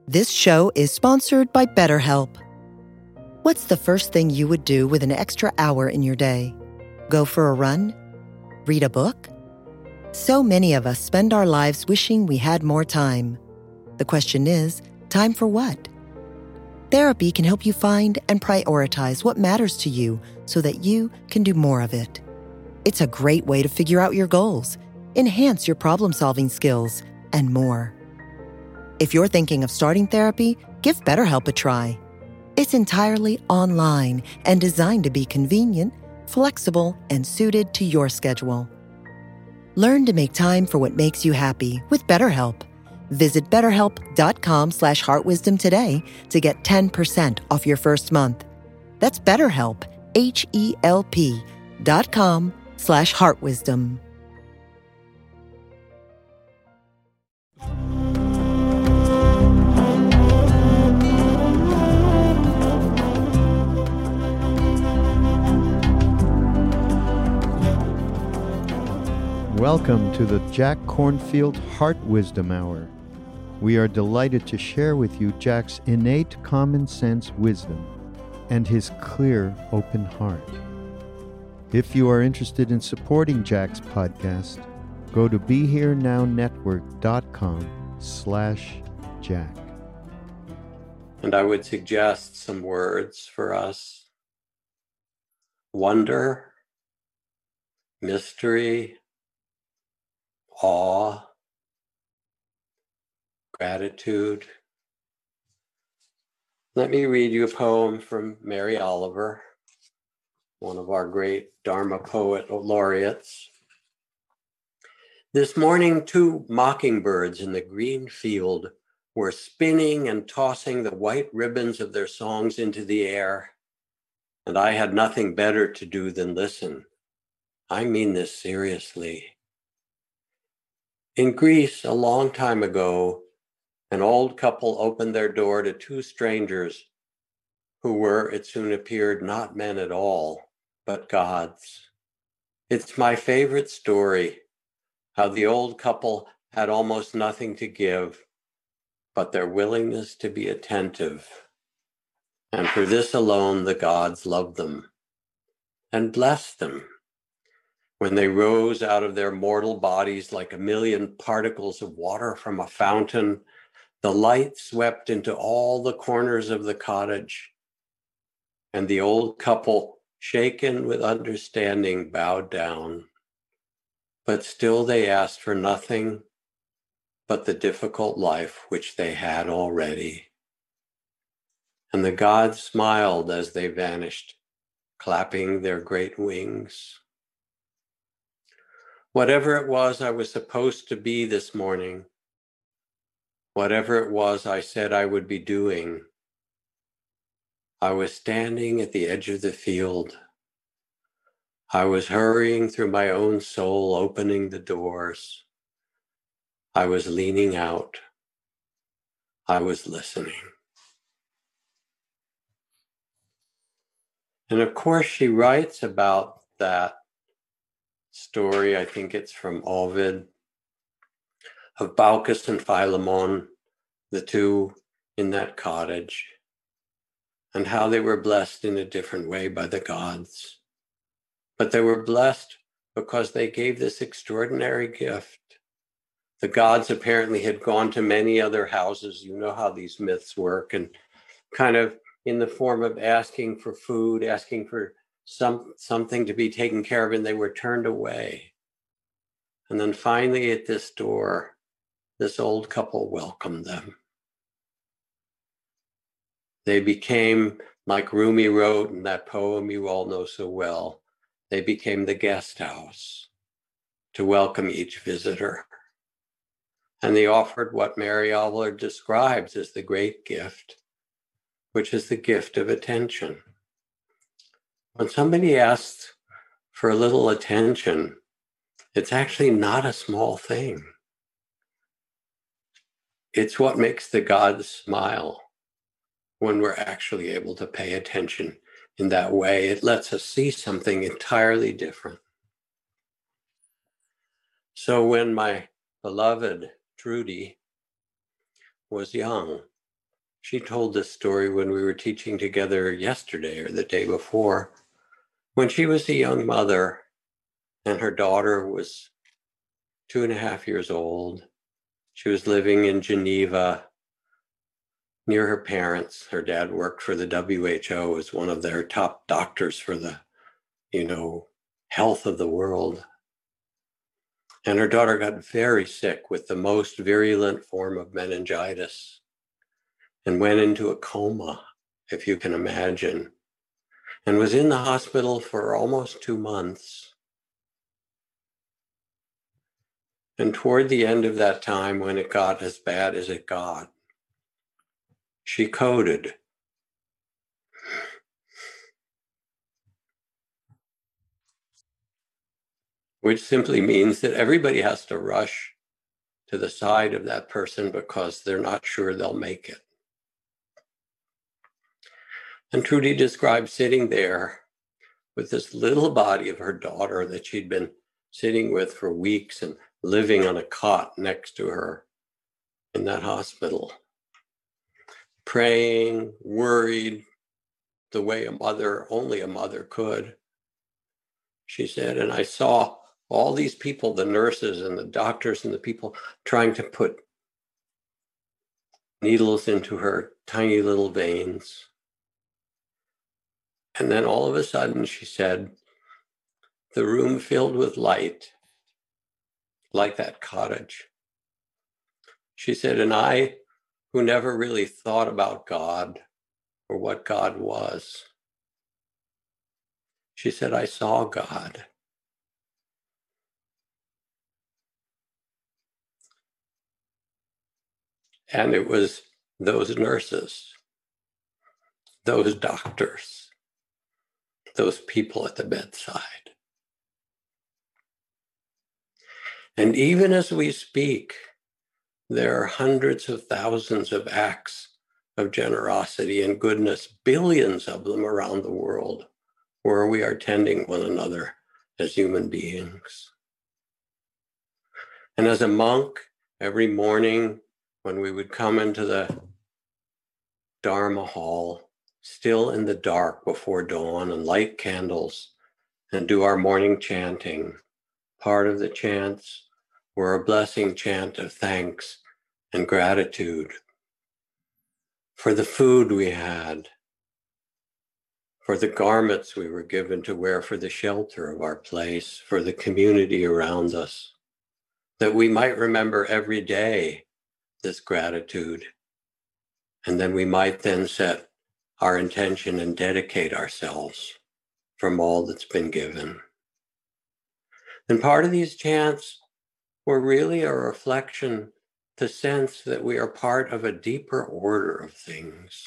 This show is sponsored by BetterHelp. What's the first thing you would do with an extra hour in your day? Go for a run? Read a book? So many of us spend our lives wishing we had more time. The question is, time for what? Therapy can help you find and prioritize what matters to you so that you can do more of it. It's a great way to figure out your goals, enhance your problem-solving skills, and more. If you're thinking of starting therapy, give BetterHelp a try. It's entirely online and designed to be convenient, flexible, and suited to your schedule. Learn to make time for what makes you happy with BetterHelp. Visit BetterHelp.com/heartwisdom today to get 10% off your first month. That's BetterHelp, HELP.com/heartwisdom. Welcome to the Jack Kornfield Heart Wisdom Hour. We are delighted to share with you Jack's innate common sense wisdom and his clear, open heart. If you are interested in supporting Jack's podcast, go to BeHereNowNetwork.com/Jack. And I would suggest some words for us: wonder, mystery, awe, gratitude. Let me read you a poem from Mary Oliver, one of our great Dharma poet laureates. This morning, 2 mockingbirds in the green field were spinning and tossing the white ribbons of their songs into the air, and I had nothing better to do than listen. I mean this seriously. In Greece, a long time ago, an old couple opened their door to 2 strangers who were, it soon appeared, not men at all, but gods. It's my favorite story, how the old couple had almost nothing to give, but their willingness to be attentive. And for this alone, the gods loved them and blessed them. When they rose out of their mortal bodies like a million particles of water from a fountain, the light swept into all the corners of the cottage, and the old couple, shaken with understanding, bowed down. But still they asked for nothing but the difficult life which they had already. And the gods smiled as they vanished, clapping their great wings. Whatever it was I was supposed to be this morning, whatever it was I said I would be doing, I was standing at the edge of the field. I was hurrying through my own soul, opening the doors. I was leaning out. I was listening. And of course, she writes about that story, I think it's from Ovid, of Baucis and Philemon, the 2 in that cottage, and how they were blessed in a different way by the gods. But they were blessed because they gave this extraordinary gift. The gods apparently had gone to many other houses. You know how these myths work, and kind of in the form of asking for food, asking for something to be taken care of, and they were turned away. And then finally at this door, this old couple welcomed them. They became, like Rumi wrote in that poem you all know so well, they became the guest house to welcome each visitor. And they offered what Mary Oliver describes as the great gift, which is the gift of attention. When somebody asks for a little attention, it's actually not a small thing. It's what makes the gods smile when we're actually able to pay attention in that way. It lets us see something entirely different. So when my beloved Trudy was young, She told this story when we were teaching together yesterday or the day before. When she was a young mother and her daughter was 2.5 years old, she was living in Geneva near her parents. Her dad worked for the WHO as one of their top doctors for the, health of the world. And her daughter got very sick with the most virulent form of meningitis and went into a coma, if you can imagine, and was in the hospital for almost 2 months. And toward the end of that time, when it got as bad as it got, she coded. Which simply means that everybody has to rush to the side of that person because they're not sure they'll make it. And Trudy described sitting there with this little body of her daughter that she'd been sitting with for weeks and living on a cot next to her in that hospital, praying, worried, the way only a mother could. She said, and I saw all these people, the nurses and the doctors and the people trying to put needles into her tiny little veins. And then all of a sudden, she said, the room filled with light, like that cottage. She said, and I, who never really thought about God or what God was, she said, I saw God. And it was those nurses, those doctors, those people at the bedside. And even as we speak, there are hundreds of thousands of acts of generosity and goodness, billions of them around the world, where we are tending one another as human beings. And as a monk, every morning when we would come into the Dharma hall, still in the dark before dawn, and light candles and do our morning chanting, part of the chants were a blessing chant of thanks and gratitude for the food we had, for the garments we were given to wear, for the shelter of our place, for the community around us, that we might remember every day this gratitude. And then we might then set our intention and dedicate ourselves from all that's been given. And part of these chants were really a reflection, the sense that we are part of a deeper order of things.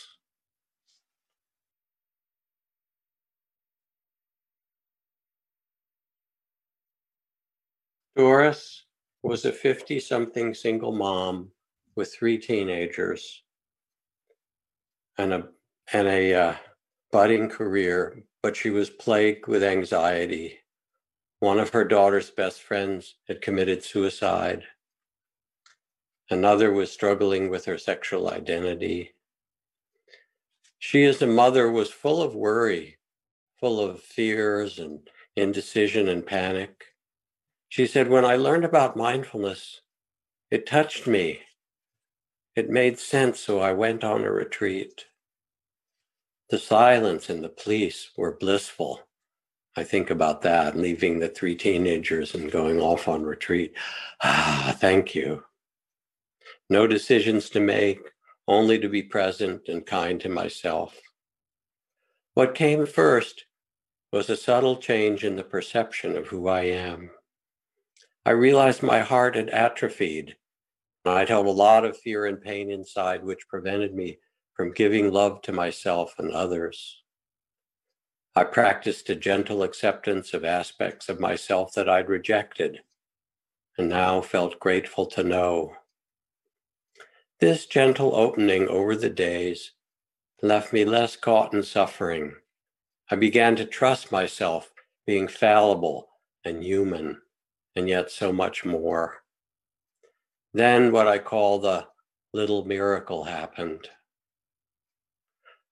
Doris was a 50-something single mom with 3 teenagers and a budding career, but she was plagued with anxiety. One of her daughter's best friends had committed suicide. Another was struggling with her sexual identity. She, as a mother, was full of worry, full of fears and indecision and panic. She said, when I learned about mindfulness, it touched me. It made sense, so I went on a retreat. The silence and the police were blissful. I think about that, leaving the 3 teenagers and going off on retreat. Thank you. No decisions to make, only to be present and kind to myself. What came first was a subtle change in the perception of who I am. I realized my heart had atrophied. I'd held a lot of fear and pain inside, which prevented me from giving love to myself and others. I practiced a gentle acceptance of aspects of myself that I'd rejected, and now felt grateful to know. This gentle opening over the days left me less caught in suffering. I began to trust myself being fallible and human, and yet so much more. Then what I call the little miracle happened.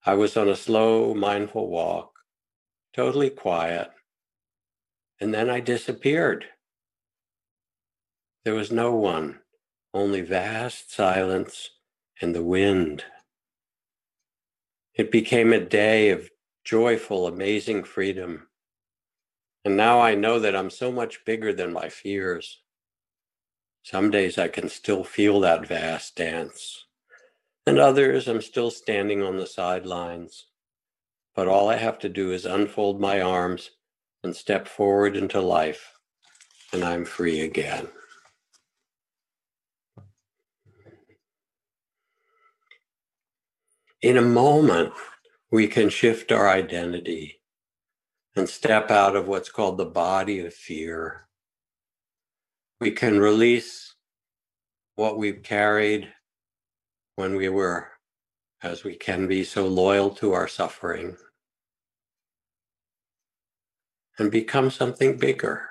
I was on a slow, mindful walk, totally quiet, and then I disappeared. There was no one, only vast silence and the wind. It became a day of joyful, amazing freedom. And now I know that I'm so much bigger than my fears. Some days I can still feel that vast dance. And others, I'm still standing on the sidelines. But all I have to do is unfold my arms and step forward into life, and I'm free again. In a moment, we can shift our identity and step out of what's called the body of fear. We can release what we've carried when we were, as we can be, so loyal to our suffering, and become something bigger.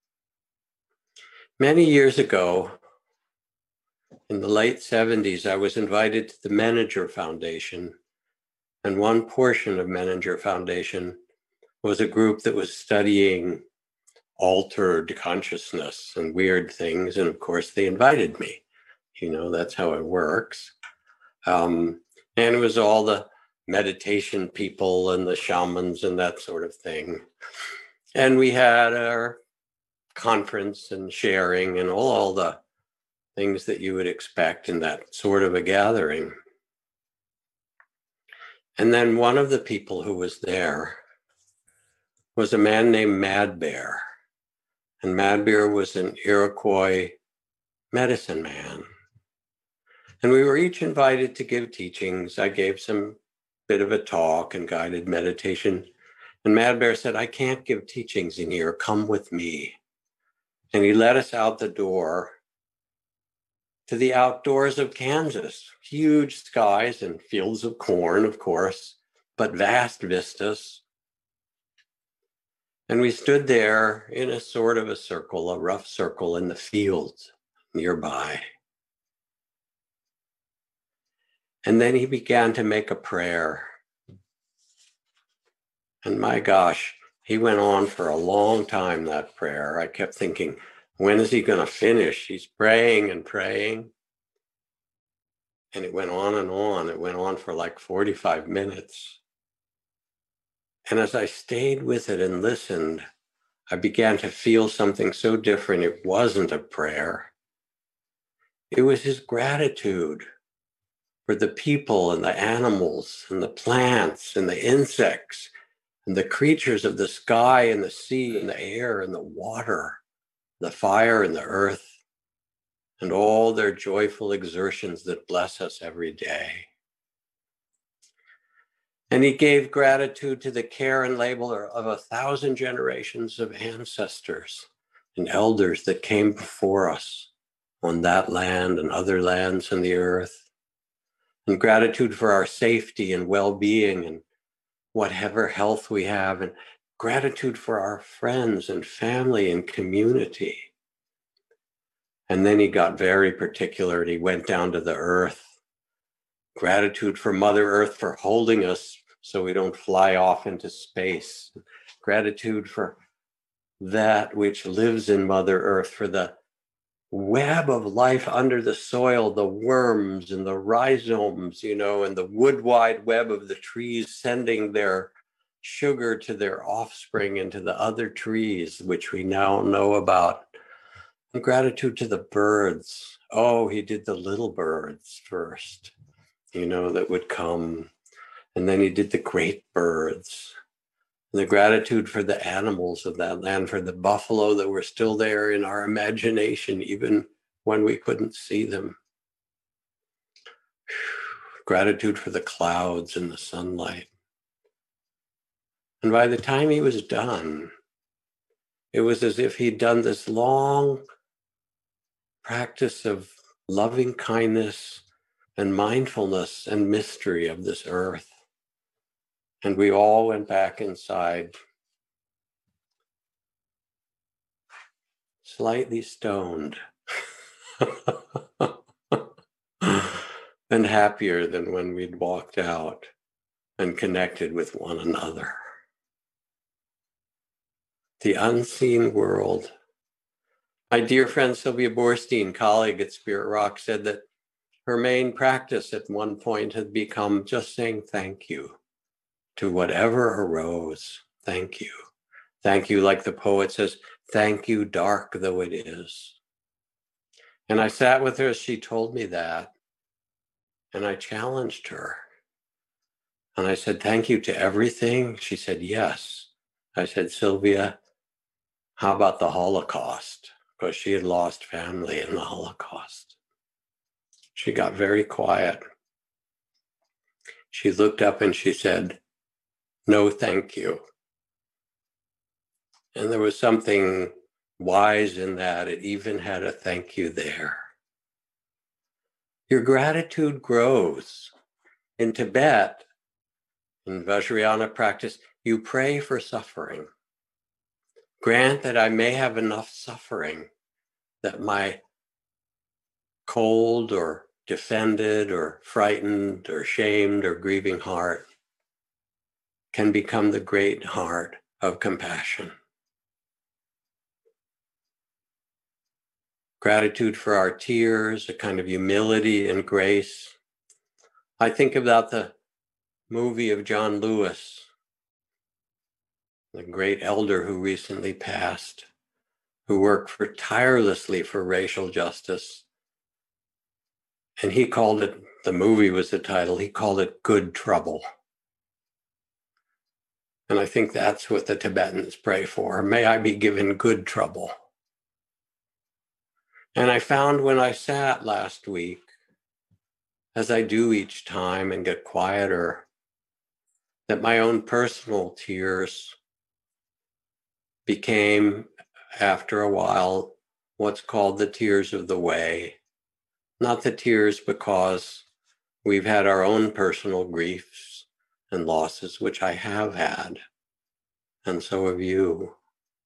Many years ago, in the late 70s, I was invited to the Menninger Foundation, and one portion of Menninger Foundation was a group that was studying altered consciousness and weird things, and of course they invited me. That's how it works. And it was all the meditation people and the shamans and that sort of thing. And we had our conference and sharing and all the things that you would expect in that sort of a gathering. And then one of the people who was there was a man named Mad Bear. And Mad Bear was an Iroquois medicine man. And we were each invited to give teachings. I gave some bit of a talk and guided meditation. And Mad Bear said, "I can't give teachings in here. Come with me." And he led us out the door to the outdoors of Kansas. Huge skies and fields of corn, of course, but vast vistas. And we stood there in a sort of a circle, a rough circle in the fields nearby. And then he began to make a prayer. And my gosh, he went on for a long time, that prayer. I kept thinking, when is he going to finish? He's praying and praying. And it went on and on. It went on for like 45 minutes. And as I stayed with it and listened, I began to feel something so different. It wasn't a prayer. It was his gratitude for the people and the animals and the plants and the insects and the creatures of the sky and the sea and the air and the water, the fire and the earth, and all their joyful exertions that bless us every day. And he gave gratitude to the care and labor of 1,000 generations of ancestors and elders that came before us on that land and other lands in the earth. And gratitude for our safety and well-being and whatever health we have, and gratitude for our friends and family and community. And then he got very particular and he went down to the earth. Gratitude for Mother Earth for holding us so we don't fly off into space. Gratitude for that which lives in Mother Earth, for the web of life under the soil, the worms and the rhizomes, and the wood wide web of the trees sending their sugar to their offspring and to the other trees, which we now know about. And gratitude to the birds. Oh, he did the little birds first, that would come. And then he did the great birds. And the gratitude for the animals of that land, for the buffalo that were still there in our imagination, even when we couldn't see them. Gratitude for the clouds and the sunlight. And by the time he was done, it was as if he'd done this long practice of loving kindness and mindfulness and mystery of this earth. And we all went back inside, slightly stoned and happier than when we'd walked out. and connected with one another. The unseen world. My dear friend Sylvia Boorstein, colleague at Spirit Rock, said that her main practice at one point had become just saying thank you to whatever arose. Thank you. Thank you, like the poet says, thank you, dark though it is. And I sat with her as she told me that, and I challenged her. And I said, thank you to everything. She said, yes. I said, Sylvia, how about the Holocaust? Because she had lost family in the Holocaust. She got very quiet. She looked up and she said, no, thank you. And there was something wise in that. It even had a thank you there. Your gratitude grows. In Tibet, in Vajrayana practice, you pray for suffering. Grant that I may have enough suffering that my cold or defended or frightened or shamed or grieving heart can become the great heart of compassion. Gratitude for our tears, a kind of humility and grace. I think about the movie of John Lewis, the great elder who recently passed, who worked tirelessly for racial justice. And he called it, the movie was the title, he called it Good Trouble. And I think that's what the Tibetans pray for. May I be given good trouble. And I found when I sat last week, as I do each time and get quieter, that my own personal tears became, after a while, what's called the tears of the way. Not the tears because we've had our own personal griefs and losses, which I have had, and so have you,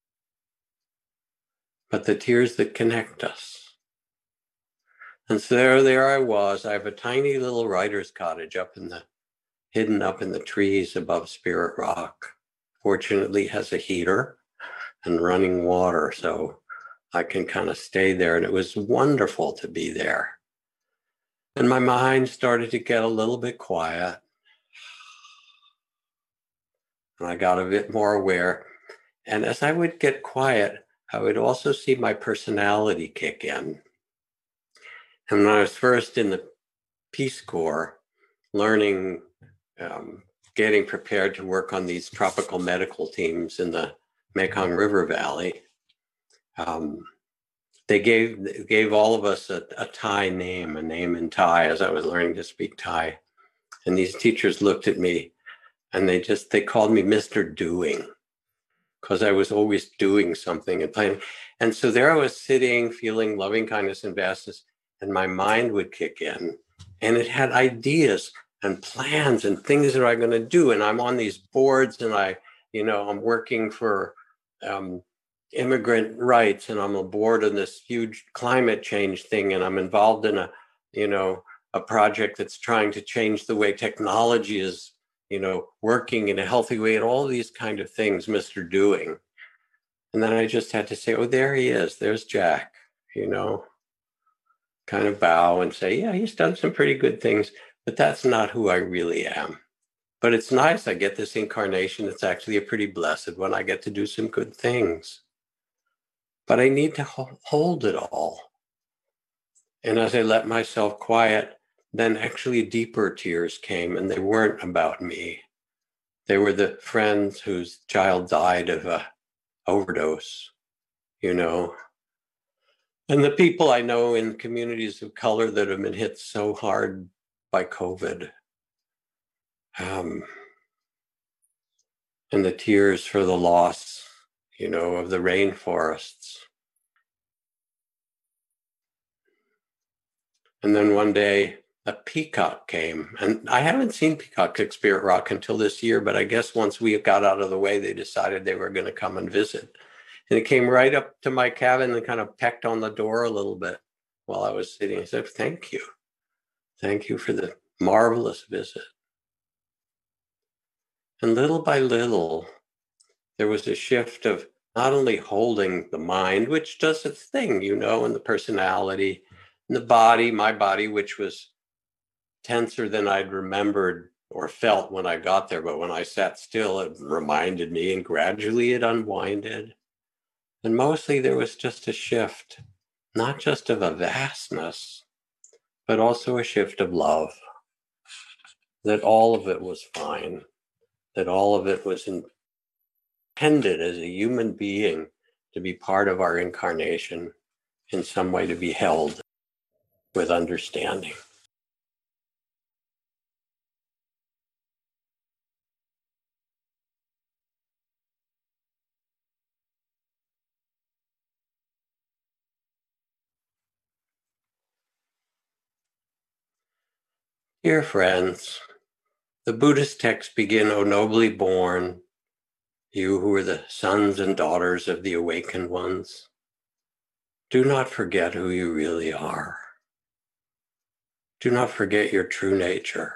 but the tears that connect us. And so there I was. I have a tiny little writer's cottage hidden up in the trees above Spirit Rock. Fortunately, it has a heater and running water, so I can kind of stay there. And it was wonderful to be there. And my mind started to get a little bit quiet. And I got a bit more aware. And as I would get quiet, I would also see my personality kick in. And when I was first in the Peace Corps, learning, getting prepared to work on these tropical medical teams in the Mekong River Valley, they gave all of us a Thai name, a name in Thai, as I was learning to speak Thai. And these teachers looked at me and they called me Mr. Doing, because I was always doing something and playing. And so there I was sitting, feeling loving kindness and vastness, and my mind would kick in. And it had ideas and plans and things that I'm going to do. And I'm on these boards and I'm working for immigrant rights, and I'm aboard on this huge climate change thing. And I'm involved in a project that's trying to change the way technology is, working in a healthy way, and all these kind of things, Mr. Doing. And then I just had to say, oh, there he is. There's Jack, kind of bow and say, yeah, he's done some pretty good things, but that's not who I really am. But it's nice. I get this incarnation. It's actually a pretty blessed one. I get to do some good things. But I need to hold it all. And as I let myself quiet, then actually deeper tears came, and they weren't about me. They were the friends whose child died of a overdose, And the people I know in communities of color that have been hit so hard by COVID. And the tears for the loss, of the rainforests. And then one day a peacock came, and I haven't seen peacocks at Spirit Rock until this year, but I guess once we got out of the way, they decided they were going to come and visit. And it came right up to my cabin and kind of pecked on the door a little bit while I was sitting. I said, thank you. Thank you for the marvelous visit. And little by little, there was a shift of not only holding the mind, which does its thing, and the personality, and the body, my body, which was tenser than I'd remembered or felt when I got there. But when I sat still, it reminded me, and gradually it unwinded. And mostly there was just a shift, not just of a vastness, but also a shift of love, that all of it was fine, that all of it was intended as a human being to be part of our incarnation, in some way to be held with understanding. Dear friends, the Buddhist texts begin, "O nobly born, you who are the sons and daughters of the awakened ones, do not forget who you really are. Do not forget your true nature."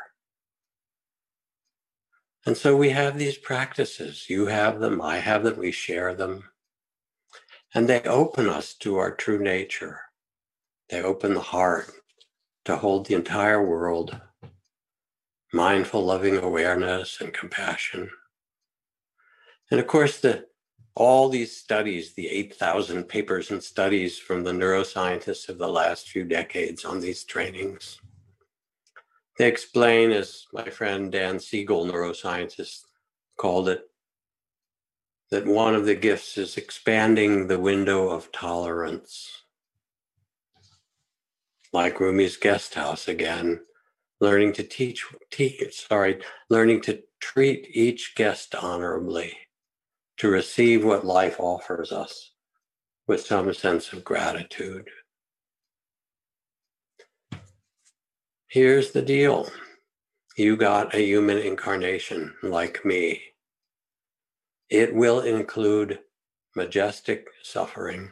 And so we have these practices. You have them, I have them, we share them. And they open us to our true nature. They open the heart to hold the entire world, mindful, loving awareness and compassion. And of course, all these studies, the 8,000 papers and studies from the neuroscientists of the last few decades on these trainings, they explain, as my friend Dan Siegel, neuroscientist, called it, that one of the gifts is expanding the window of tolerance. Like Rumi's guest house again, learning to learning to treat each guest honorably, to receive what life offers us with some sense of gratitude. Here's the deal. You got a human incarnation like me. It will include majestic suffering.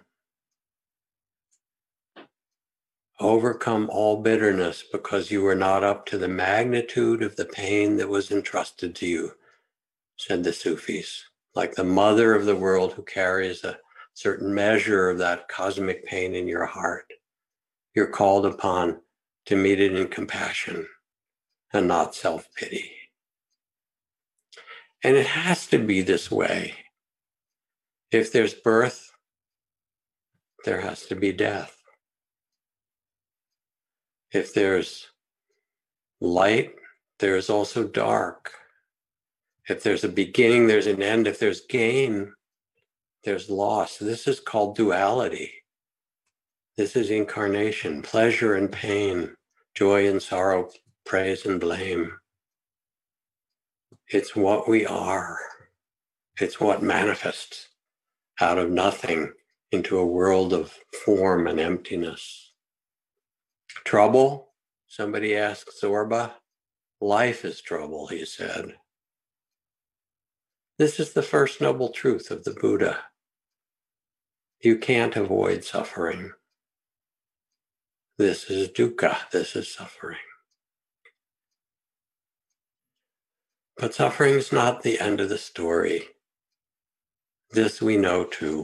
Overcome all bitterness because you were not up to the magnitude of the pain that was entrusted to you, said the Sufis. Like the mother of the world who carries a certain measure of that cosmic pain in your heart, you're called upon to meet it in compassion and not self-pity. And it has to be this way. If there's birth, there has to be death. If there's light, there is also dark. If there's a beginning, there's an end. If there's gain, there's loss. This is called duality. This is incarnation, pleasure and pain, joy and sorrow, praise and blame. It's what we are. It's what manifests out of nothing into a world of form and emptiness. Trouble? Somebody asked Zorba. Life is trouble, he said. This is the first noble truth of the Buddha. You can't avoid suffering. This is dukkha, this is suffering. But suffering is not the end of the story. This we know too.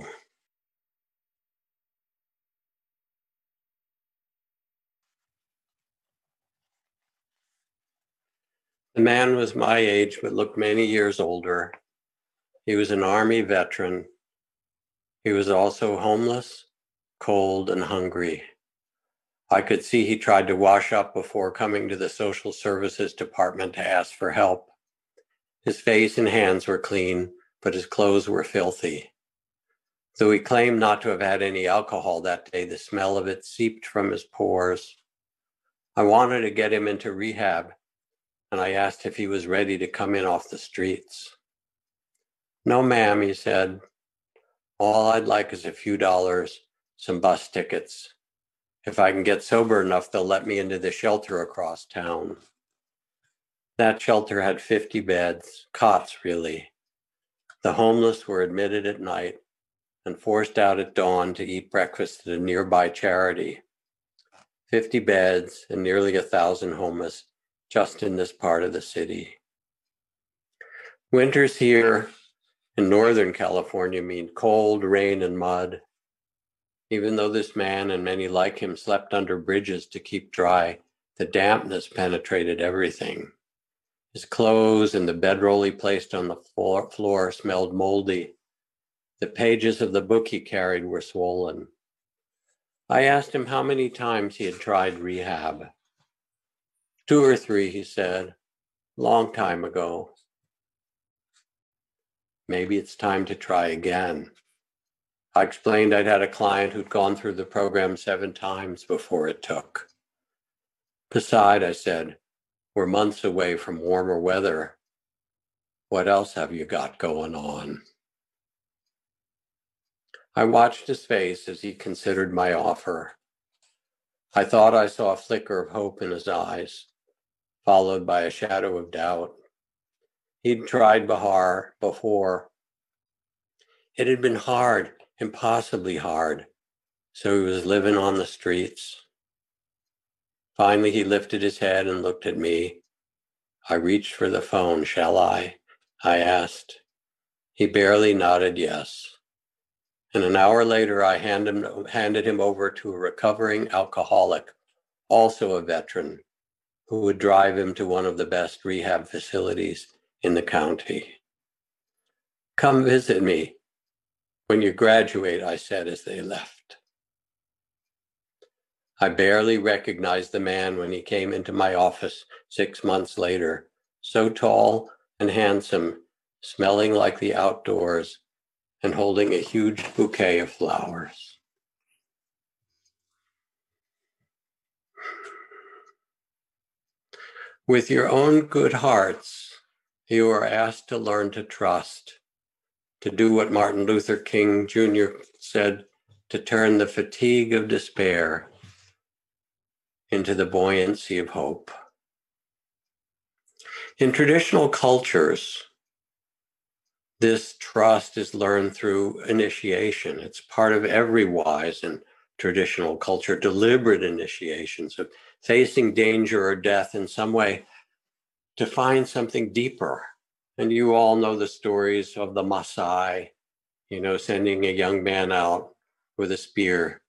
The man was my age, but looked many years older. He was an army veteran. He was also homeless, cold, and hungry. I could see he tried to wash up before coming to the social services department to ask for help. His face and hands were clean, but his clothes were filthy. Though he claimed not to have had any alcohol that day, the smell of it seeped from his pores. I wanted to get him into rehab, and I asked if he was ready to come in off the streets. No, ma'am, he said. All I'd like is a few dollars, some bus tickets. If I can get sober enough, they'll let me into the shelter across town. That shelter had 50 beds, cots really. The homeless were admitted at night and forced out at dawn to eat breakfast at a nearby charity. 50 beds and nearly 1,000 homeless just in this part of the city. Winters here in Northern California mean cold, rain, and mud. Even though this man and many like him slept under bridges to keep dry, the dampness penetrated everything. His clothes and the bedroll he placed on the floor smelled moldy. The pages of the book he carried were swollen. I asked him how many times he had tried rehab. 2 or 3, he said, long time ago. Maybe it's time to try again. I explained I'd had a client who'd gone through the program 7 times before it took. Besides, I said, we're months away from warmer weather. What else have you got going on? I watched his face as he considered my offer. I thought I saw a flicker of hope in his eyes, followed by a shadow of doubt. He'd tried Bihar before. It had been hard, impossibly hard, so he was living on the streets. Finally, he lifted his head and looked at me. I reached for the phone. Shall I asked. He barely nodded yes. And an hour later, I handed him over to a recovering alcoholic, also a veteran, who would drive him to one of the best rehab facilities in the county. Come visit me when you graduate, I said as they left. I barely recognized the man when he came into my office 6 months later, so tall and handsome, smelling like the outdoors, and holding a huge bouquet of flowers. With your own good hearts, you are asked to learn to trust, to do what Martin Luther King Jr. said, to turn the fatigue of despair into the buoyancy of hope. In traditional cultures, this trust is learned through initiation. It's part of every wise and traditional culture, deliberate initiations of facing danger or death in some way to find something deeper. And you all know the stories of the Maasai, sending a young man out with a spear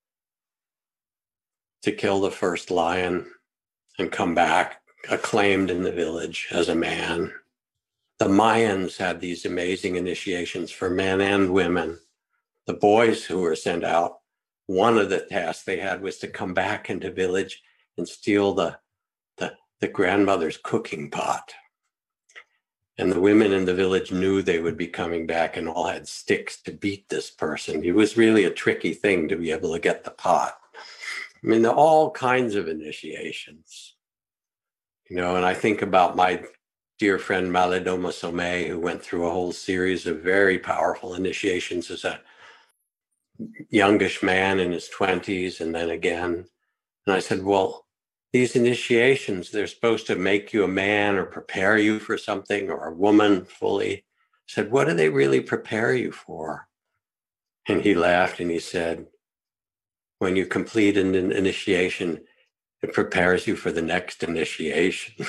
to kill the first lion and come back acclaimed in the village as a man. The Mayans had these amazing initiations for men and women. The boys who were sent out, one of the tasks they had was to come back into village and steal the grandmother's cooking pot. And the women in the village knew they would be coming back and all had sticks to beat this person. It was really a tricky thing to be able to get the pot. I mean, there are all kinds of initiations, and I think about my dear friend Malidoma Somé, who went through a whole series of very powerful initiations as a youngish man in his 20s and then again. And I said, well, these initiations, they're supposed to make you a man or prepare you for something, or a woman fully. I said, what do they really prepare you for? And he laughed and he said, when you complete an initiation, it prepares you for the next initiation.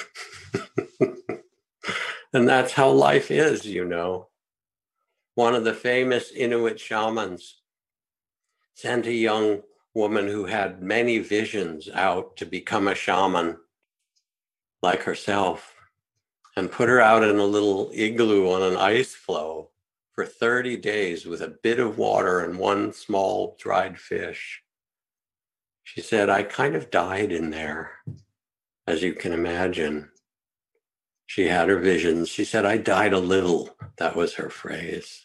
And that's how life is, One of the famous Inuit shamans sent a young woman who had many visions out to become a shaman like herself and put her out in a little igloo on an ice floe for 30 days with a bit of water and one small dried fish. She said, I kind of died in there, as you can imagine. She had her visions. She said, I died a little. That was her phrase.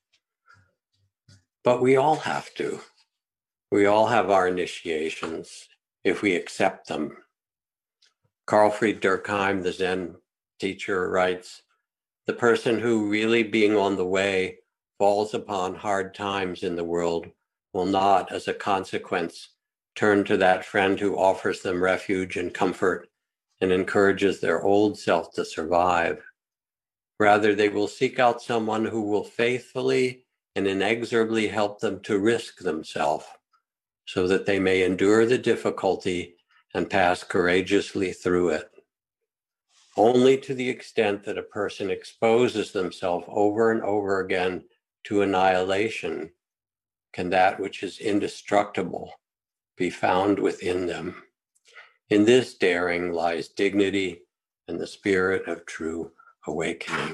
But we all have to. We all have our initiations if we accept them. Carl Fried Durkheim, the Zen teacher, writes, the person who really being on the way falls upon hard times in the world will not, as a consequence, turn to that friend who offers them refuge and comfort and encourages their old self to survive. Rather, they will seek out someone who will faithfully and inexorably help them to risk themselves so that they may endure the difficulty and pass courageously through it. Only to the extent that a person exposes themselves over and over again to annihilation can that which is indestructible be found within them. In this daring lies dignity and the spirit of true awakening.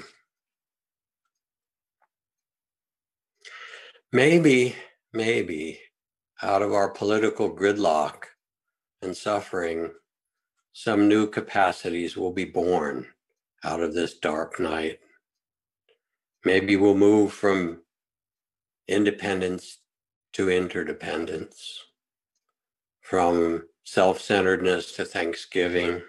Maybe, out of our political gridlock and suffering, some new capacities will be born out of this dark night. Maybe we'll move from independence to interdependence, from self-centeredness to thanksgiving.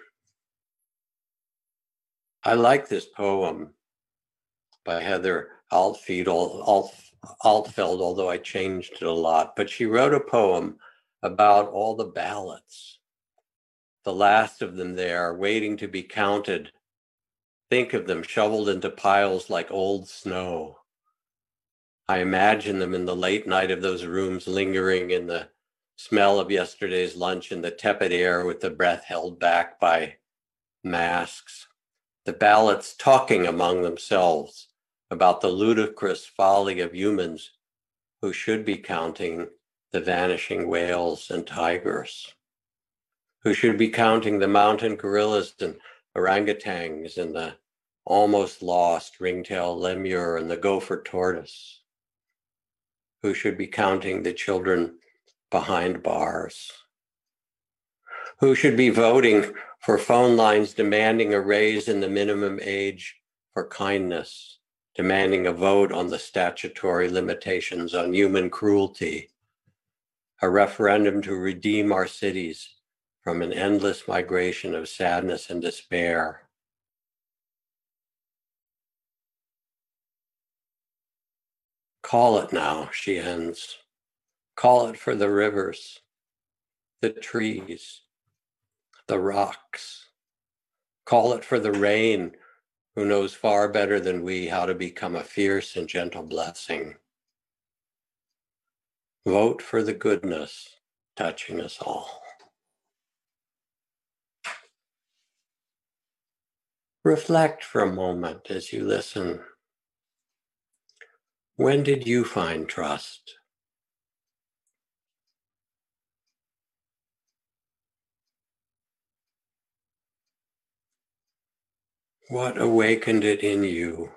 I like this poem by Heather Altfeld, although I changed it a lot, but she wrote a poem about all the ballots, the last of them there, waiting to be counted. Think of them shoveled into piles like old snow. I imagine them in the late night of those rooms, lingering in the smell of yesterday's lunch in the tepid air with the breath held back by masks. The ballots talking among themselves about the ludicrous folly of humans who should be counting the vanishing whales and tigers, who should be counting the mountain gorillas and orangutans and the almost lost ringtail lemur and the gopher tortoise, who should be counting the children behind bars, who should be voting for phone lines demanding a raise in the minimum age for kindness, demanding a vote on the statutory limitations on human cruelty, a referendum to redeem our cities from an endless migration of sadness and despair. Call it now, she ends. Call it for the rivers, the trees, the rocks. Call it for the rain, who knows far better than we how to become a fierce and gentle blessing. Vote for the goodness touching us all. Reflect for a moment as you listen. When did you find trust? What awakened it in you?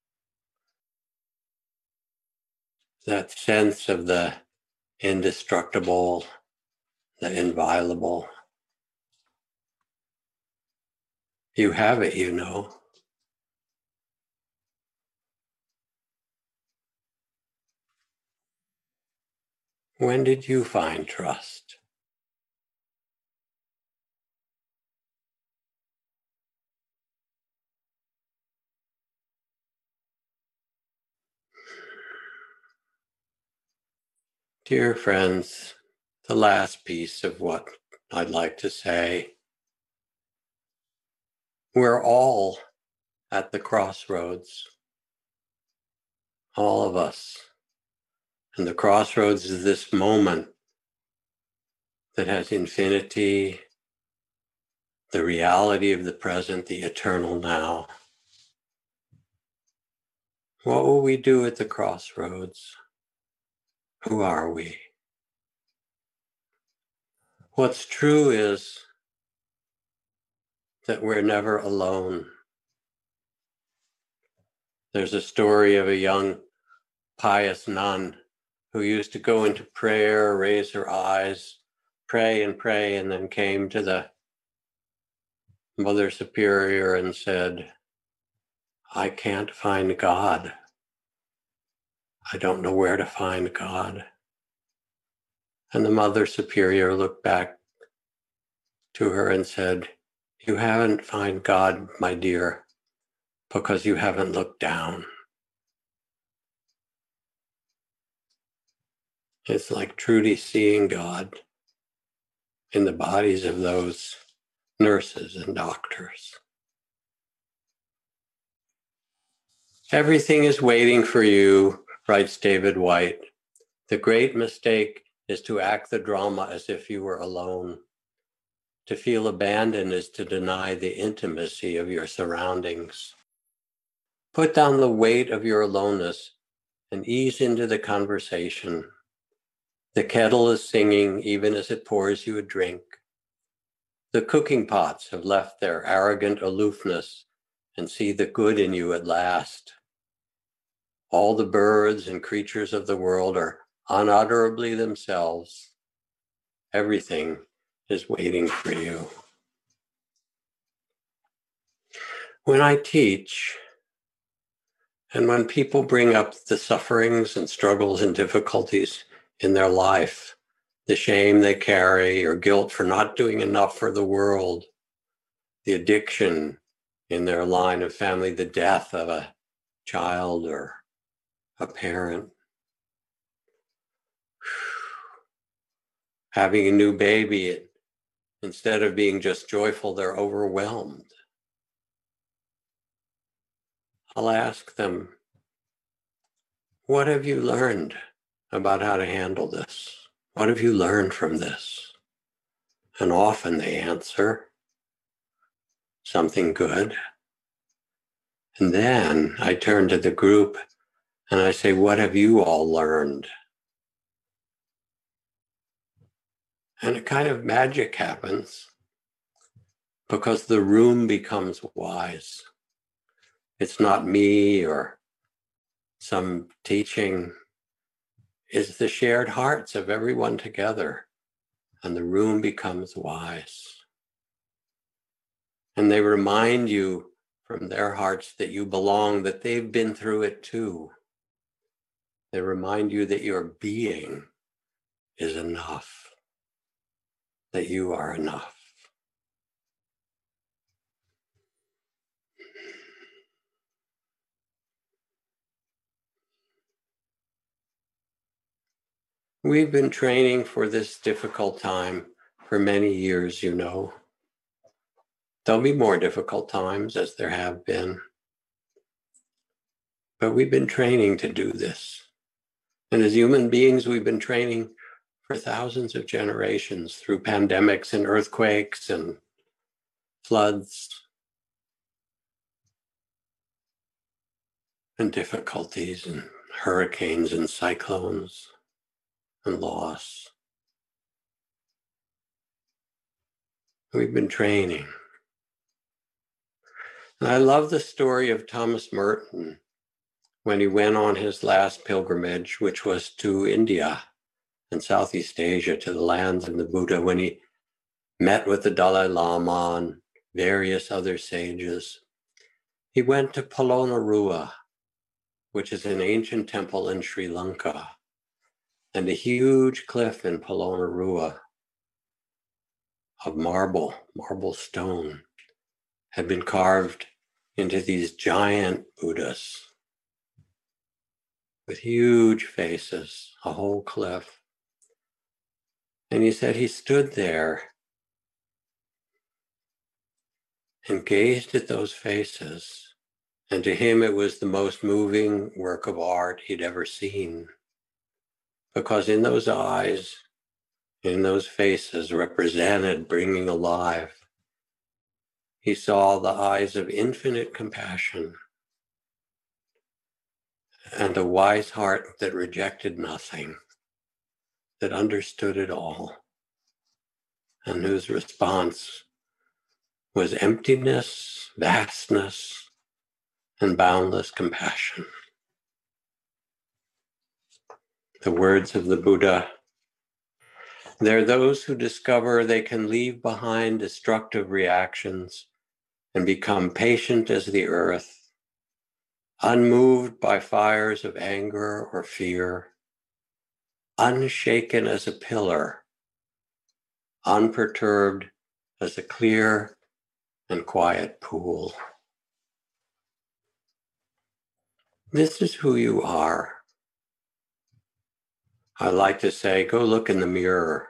That sense of the indestructible, the inviolable. You have it, you know. When did you find trust? Dear friends, the last piece of what I'd like to say. We're all at the crossroads, all of us. And the crossroads is this moment that has infinity, the reality of the present, the eternal now. What will we do at the crossroads? Who are we? What's true is that we're never alone. There's a story of a young pious nun who used to go into prayer, raise her eyes, pray, and then came to the Mother Superior and said, I can't find God. I don't know where to find God. And the Mother Superior looked back to her and said, you haven't found God, my dear, because you haven't looked down. It's like Trudy seeing God in the bodies of those nurses and doctors. Everything is waiting for you, writes David Whyte. The great mistake is to act the drama as if you were alone. To feel abandoned is to deny the intimacy of your surroundings. Put down the weight of your aloneness and ease into the conversation. The kettle is singing even as it pours you a drink. The cooking pots have left their arrogant aloofness and see the good in you at last. All the birds and creatures of the world are unutterably themselves. Everything is waiting for you. When I teach, and when people bring up the sufferings and struggles and difficulties in their life, the shame they carry or guilt for not doing enough for the world, the addiction in their line of family, the death of a child or a parent, having a new baby, instead of being just joyful, they're overwhelmed. I'll ask them, what have you learned about how to handle this? What have you learned from this? And often they answer, something good. And then I turn to the group and I say, what have you all learned? And a kind of magic happens because the room becomes wise. It's not me or some teaching. It's the shared hearts of everyone together, and the room becomes wise. And they remind you from their hearts that you belong, that they've been through it too. They remind you that your being is enough, that you are enough. We've been training for this difficult time for many years, you know. There'll be more difficult times, as there have been. But we've been training to do this. And as human beings, we've been training for thousands of generations through pandemics and earthquakes and floods and difficulties and hurricanes and cyclones and loss. We've been training. And I love the story of Thomas Merton when he went on his last pilgrimage, which was to India and Southeast Asia, to the lands of the Buddha, when he met with the Dalai Lama and various other sages. He went to Polonnaruwa, which is an ancient temple in Sri Lanka, and a huge cliff in Polonnaruwa of marble stone had been carved into these giant Buddhas with huge faces, a whole cliff. And he said he stood there and gazed at those faces, and to him it was the most moving work of art he'd ever seen, because in those eyes, in those faces represented bringing alive, he saw the eyes of infinite compassion and a wise heart that rejected nothing, that understood it all, and whose response was emptiness, vastness, and boundless compassion. The words of the Buddha, there are those who discover they can leave behind destructive reactions and become patient as the earth, unmoved by fires of anger or fear, unshaken as a pillar, unperturbed as a clear and quiet pool. This is who you are. I like to say, go look in the mirror.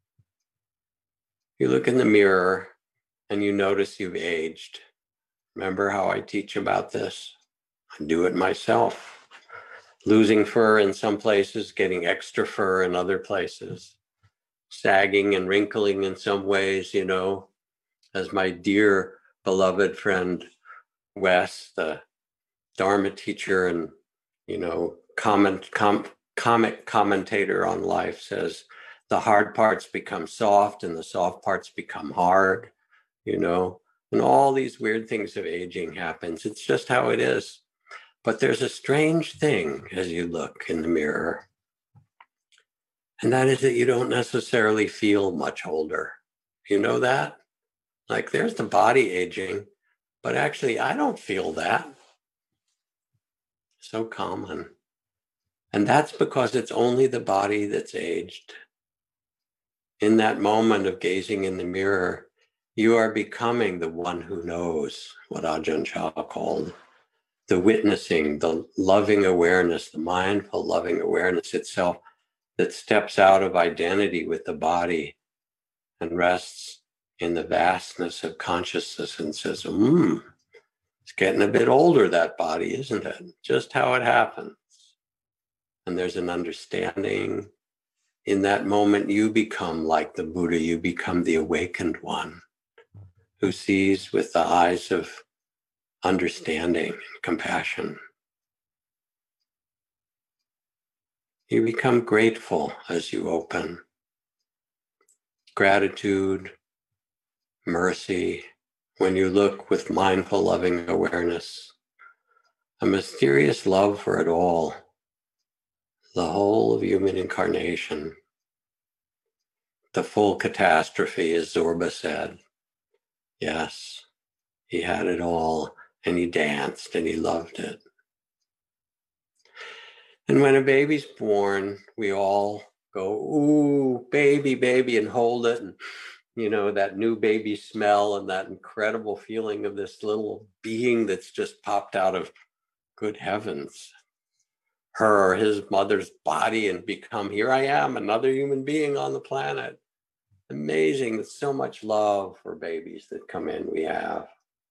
You look in the mirror and you notice you've aged. Remember how I teach about this? I do it myself. Losing fur in some places, getting extra fur in other places. sagging and wrinkling in some ways, as my dear beloved friend Wes, the Dharma teacher and, comic commentator on life, says, the hard parts become soft and the soft parts become hard, and all these weird things of aging happens. It's just how it is. But there's a strange thing as you look in the mirror. And that is that you don't necessarily feel much older. You know that? Like there's the body aging, but actually I don't feel that. So common. And that's because it's only the body that's aged. In that moment of gazing in the mirror, you are becoming the one who knows, what Ajahn Chah called the witnessing, the loving awareness, the mindful loving awareness itself that steps out of identity with the body and rests in the vastness of consciousness and says, it's getting a bit older, that body, isn't it? Just how it happens. And there's an understanding. In that moment, you become like the Buddha, you become the awakened one who sees with the eyes of understanding and compassion. You become grateful as you open. Gratitude, mercy, when you look with mindful, loving awareness, a mysterious love for it all, the whole of human incarnation, the full catastrophe, as Zorba said. Yes, he had it all, and he danced, and he loved it. And when a baby's born, we all go, ooh, baby, baby, and hold it. And, that new baby smell and that incredible feeling of this little being that's just popped out of, good heavens, her or his mother's body and become, here I am, another human being on the planet. Amazing. There's so much love for babies that come in, we have.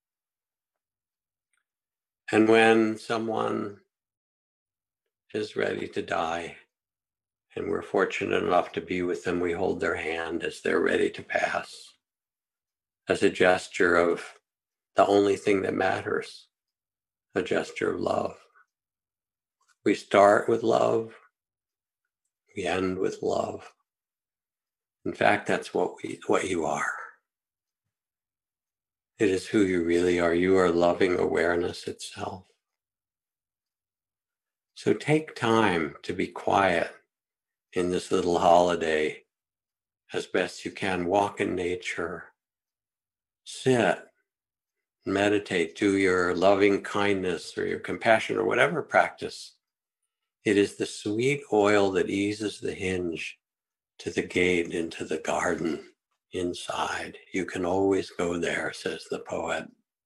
And when someone is ready to die, and we're fortunate enough to be with them, we hold their hand as they're ready to pass, as a gesture of the only thing that matters, a gesture of love. We start with love, we end with love. In fact, that's what you are. It is who you really are. You are loving awareness itself. So take time to be quiet in this little holiday as best you can. Walk in nature, sit, meditate, do your loving kindness or your compassion or whatever practice. It is the sweet oil that eases the hinge to the gate into the garden inside. You can always go there, says the poet.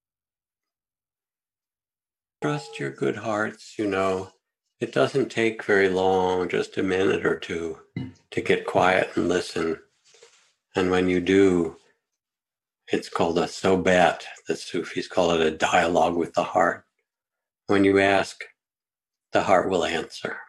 Trust your good hearts, It doesn't take very long, just a minute or two, to get quiet and listen. And when you do, it's called a sohbet. The Sufis call it a dialogue with the heart. When you ask, the heart will answer.